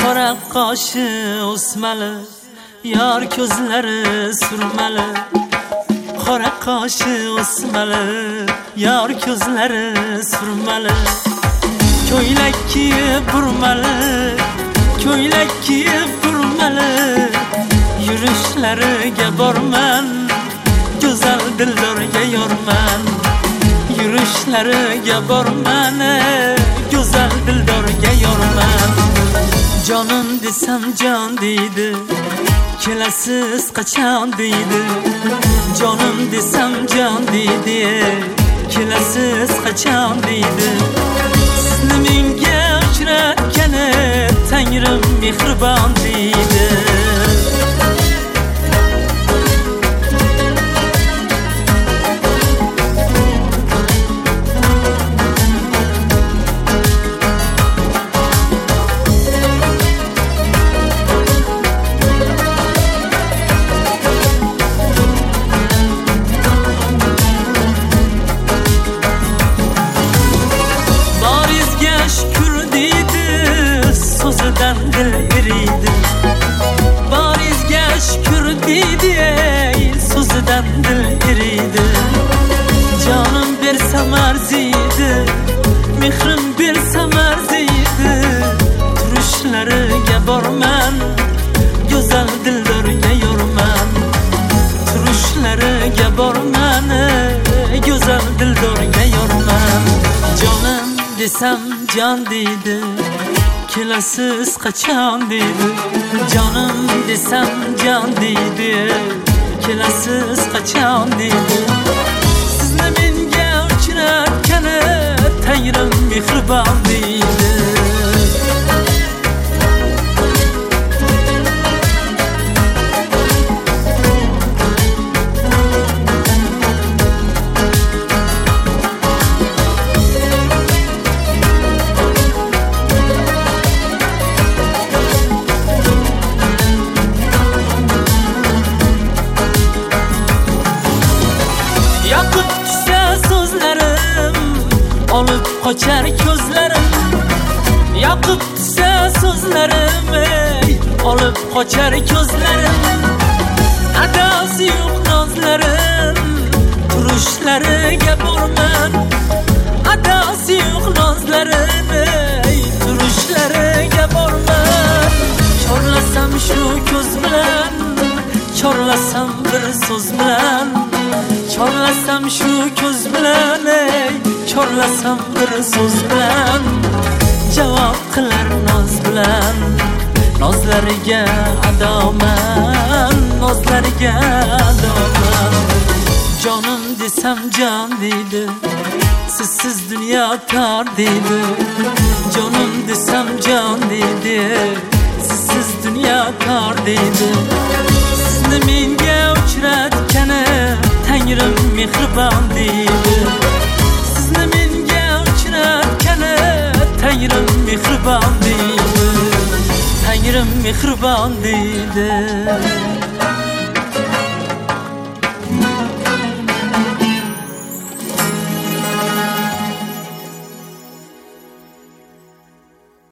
Qora qoshi o'smali, yor ko'zlari surmali. Qora qoshi o'smali, yor ko'zlari surmali. Ko'ylak kiyib burmali, ko'ylak kiyib burmali. Yurishlariga borman, go'zal dildorga yorman. Yurishlariga borman, go'zal dildorga yorman. Jonim desam jon deydi, kelasiz qachon deydi. Jonim desam jon deydi, kelasiz qachon deydi. Sizni menga uchratgani Tangrim mehribon deydi. So'zidan dil eriydi, barizga shukr deydi, so'zidan dil eriydi. Jonim bersam arziydi, mehrim bersam arziydi. Turishlariga borman, go'zal dildorga yorman. Turishlariga borman, go'zal dildorga yorman. Jonim desam jon deydi, kelasiz qachon deydi. Jonim desam jon deydi, kelasiz qachon deydi. Sizni menga uchratgani Tangrim mehribon deydi. Yoqib tushsa so'zlarim, olib qochar ko'zlarim. Yoqib tushsa so'zlarim, olib qochar ko'zlarim. Adosi yo'q nozlarim, turishlariga borman. Adosi yo'q nozlarim, turishlariga borman. Chorlasam shu ko'z bilan, chorlasam bir so'z bilan. Chorlasam shu ko'z bilan, chorlasam bir so'z bilan. Javob qilar noz bilan, nozlariga adoman, nozlariga adoman. Jonim desam jon deydi, sizsiz dunyo tor deydi. Jonim desam jon deydi, sizsiz dunyo tor deydi. Sizni menga uchratgani Tangrim mehribon deydi. Sizni menga uchratgani Tangrim mehribon deydi. Tangrim mehribon deydi.